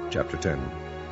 Chapter 10.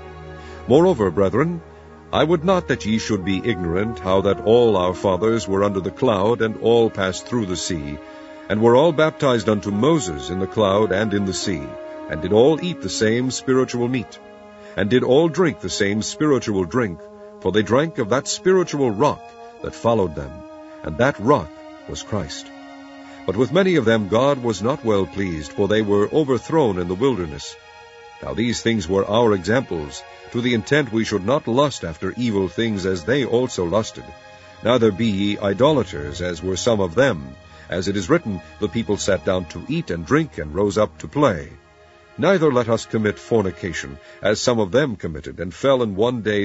Moreover, brethren, I would not that ye should be ignorant how that all our fathers were under the cloud, and all passed through the sea, and were all baptized unto Moses in the cloud and in the sea, and did all eat the same spiritual meat, and did all drink the same spiritual drink, for they drank of that spiritual rock that followed them, and that rock was Christ. But with many of them God was not well pleased, for they were overthrown in the wilderness. Now these things were our examples, to the intent we should not lust after evil things as they also lusted. Neither be ye idolaters, as were some of them. As it is written, the people sat down to eat and drink, and rose up to play. Neither let us commit fornication, as some of them committed, and fell in one day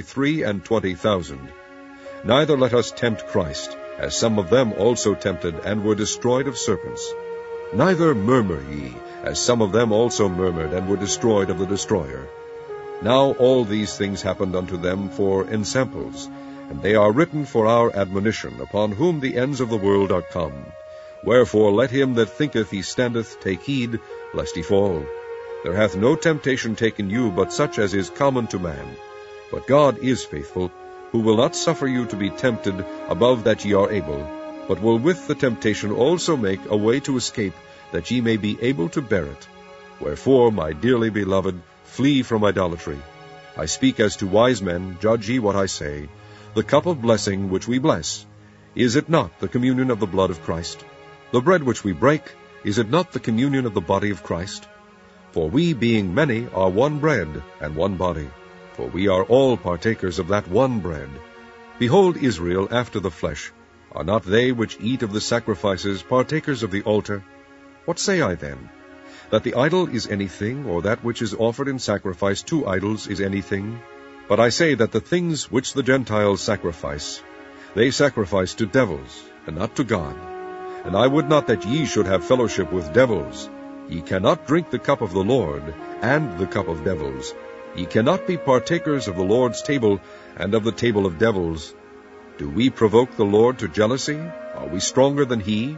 23,000. Neither let us tempt Christ, as some of them also tempted, and were destroyed of serpents. Neither murmur ye, as some of them also murmured, and were destroyed of the destroyer. Now all these things happened unto them for ensamples, and they are written for our admonition, upon whom the ends of the world are come. Wherefore let him that thinketh he standeth take heed, lest he fall. There hath no temptation taken you, but such as is common to man. But God is faithful, who will not suffer you to be tempted above that ye are able, but will with the temptation also make a way to escape, that ye may be able to bear it. Wherefore, my dearly beloved, flee from idolatry. I speak as to wise men, judge ye what I say. The cup of blessing which we bless, is it not the communion of the blood of Christ? The bread which we break, is it not the communion of the body of Christ? For we, being many, are one bread and one body, for we are all partakers of that one bread. Behold Israel after the flesh. Are not they which eat of the sacrifices partakers of the altar? What say I then? That the idol is anything, or that which is offered in sacrifice to idols is anything? But I say that the things which the Gentiles sacrifice, they sacrifice to devils, and not to God. And I would not that ye should have fellowship with devils. Ye cannot drink the cup of the Lord, and the cup of devils. Ye cannot be partakers of the Lord's table, and of the table of devils. Do we provoke the Lord to jealousy? Are we stronger than he?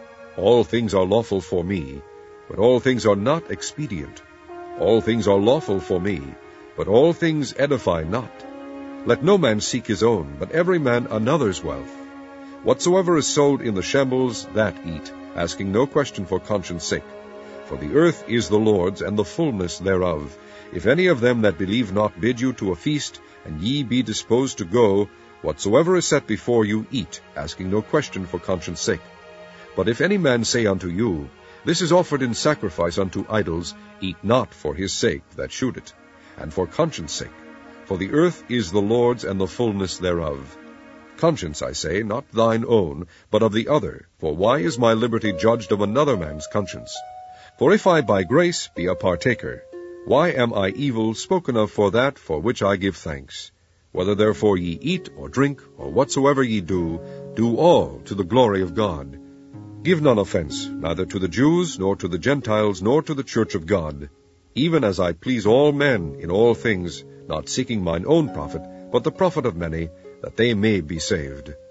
All things are lawful for me, but all things are not expedient. All things are lawful for me, but all things edify not. Let no man seek his own, but every man another's wealth. Whatsoever is sowed in the shambles, that eat, asking no question for conscience sake. For the earth is the Lord's, and the fullness thereof. If any of them that believe not bid you to a feast, and ye be disposed to go, whatsoever is set before you, eat, asking no question for conscience sake. But if any man say unto you, This is offered in sacrifice unto idols, eat not for his sake that shewed it, and for conscience sake. For the earth is the Lord's, and the fullness thereof. Conscience, I say, not thine own, but of the other. For why is my liberty judged of another man's conscience? For if I by grace be a partaker, why am I evil spoken of for that for which I give thanks? Whether therefore ye eat or drink, or whatsoever ye do, do all to the glory of God. Give none offense, neither to the Jews, nor to the Gentiles, nor to the church of God, even as I please all men in all things, not seeking mine own profit, but the profit of many, that they may be saved.